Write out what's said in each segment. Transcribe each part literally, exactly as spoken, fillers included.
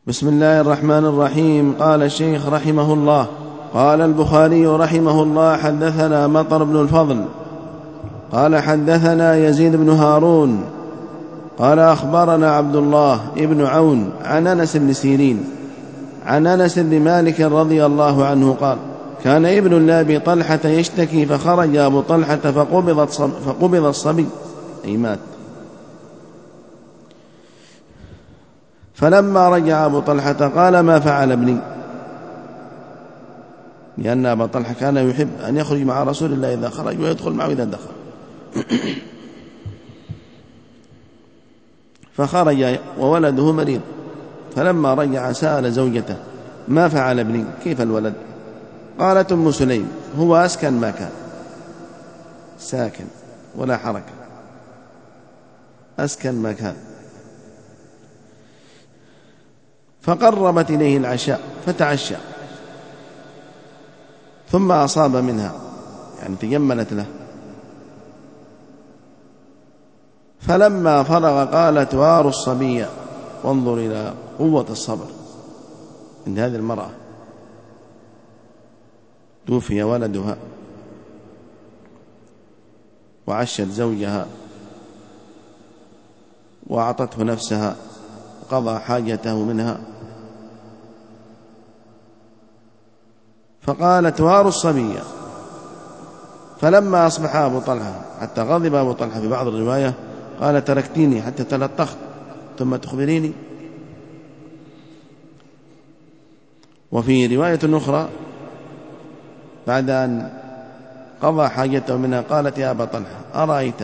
بسم الله الرحمن الرحيم. قال الشيخ رحمه الله: قال البخاري رحمه الله: حدثنا مطر بن الفضل قال حدثنا يزيد بن هارون قال أخبرنا عبد الله ابن عون عن أنس بن سيرين عن أنس بن مالك رضي الله عنه قال: كان ابن لأبي طلحة يشتكي فخرج أبو طلحة فقبض فقبض الصبي أي مات. فلما رجع أبو طلحة قال: ما فعل ابني؟ لأن أبا طلحة كان يحب أن يخرج مع رسول الله إذا خرج ويدخل معه إذا دخل. فخرج وولده مريض، فلما رجع سأل زوجته: ما فعل ابني؟ كيف الولد؟ قالت أم سليم: هو أسكن ما كان، ساكن ولا حركة، أسكن ما كان. فقربت إليه العشاء فتعشى، ثم أصاب منها، يعني تجملت له. فلما فرغ قالت: وار الصبي. وانظر إلى قوة الصبر عند هذه المرأة، توفي ولدها وعشت زوجها وأعطته نفسها وقضى حاجته منها، فقالت: وار الصبي. فلما أصبح أبو طلحة، حتى غضب أبو طلحة في بعض الرواية، قال: تركتيني حتى تلطخت ثم تخبريني؟ وفي رواية أخرى بعد أن قضى حاجته منها قالت: يا أبا طلحة، أرأيت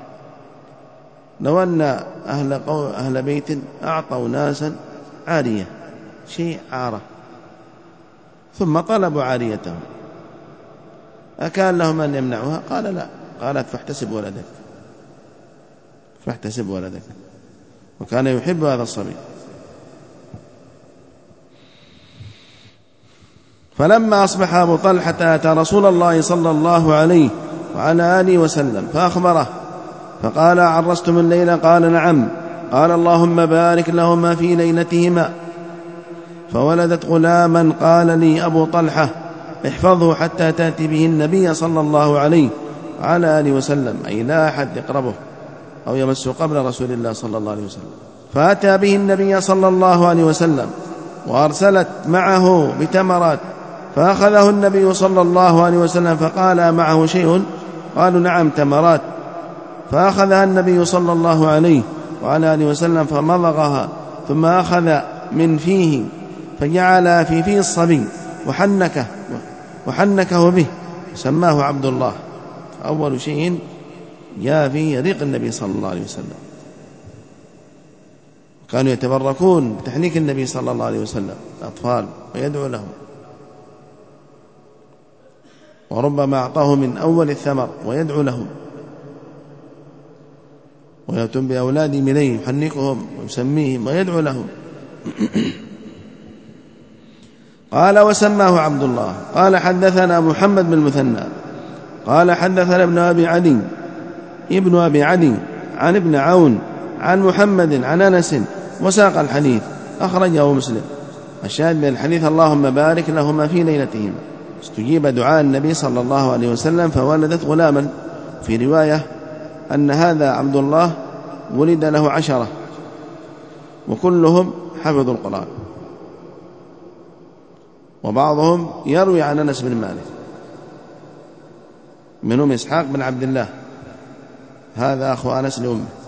لو أن أهل, أهل بيت أعطوا ناسا عارية، شيء عارة، ثم طلبوا عاريتهم، أكان لهم أن يمنعوها؟ قال: لا. قالت: فاحتسب ولدك، فاحتسب ولدك. وكان يحب هذا الصبي. فلما أصبح أبو طلحة أتى رسول الله صلى الله عليه وعلى آله وسلم فأخبره، فقال: عرستم الليلة؟ قال: نعم. قال: اللهم بارك لهما في ليلتهما. فولدت غلاما، قال لي أبو طلحة: احفظه حتى تأتي به النبي صلى الله عليه وعلى آله وسلم، أي لا أحد يقربه أو يمس قبر رسول الله صلى الله عليه وسلم. فأتى به النبي صلى الله عليه وسلم، وأرسلت معه بتمرات، فأخذه النبي صلى الله عليه وسلم فقال: معه شيء؟ قالوا: نعم، تمرات. فأخذها النبي صلى الله عليه وعلى آله وسلم فمضغها، ثم أخذ من فيه فجعل في فيه الصبي وحنكه, وحنكه به، سماه عبد الله. أول شيء جاء فيه ريق النبي صلى الله عليه وسلم، كانوا يتبركون بتحنيك النبي صلى الله عليه وسلم الأطفال ويدعو لهم، وربما أعطاه من أول الثمر ويدعو لهم، ويأتون بأولادهم إليه يحنكهم ويسميهم ويدعو لهم. قال: وسماه عبد الله. قال: حدثنا محمد بن المثنى قال حدثنا ابن أبي عدي ابن أبي عدي عن ابن عون عن محمد عن أنس، وساق الحديث، أخرجه مسلم. الشاهد من الحديث: اللهم بارك لهما في ليلتهم. استجيب دعاء النبي صلى الله عليه وسلم فولدت غلاما. في رواية أن هذا عبد الله ولد له عشرة، وكلهم حفظوا القرآن، وبعضهم يروي عن أنس بن مالك، منهم إسحاق بن عبد الله، هذا أخو أنس لأمه.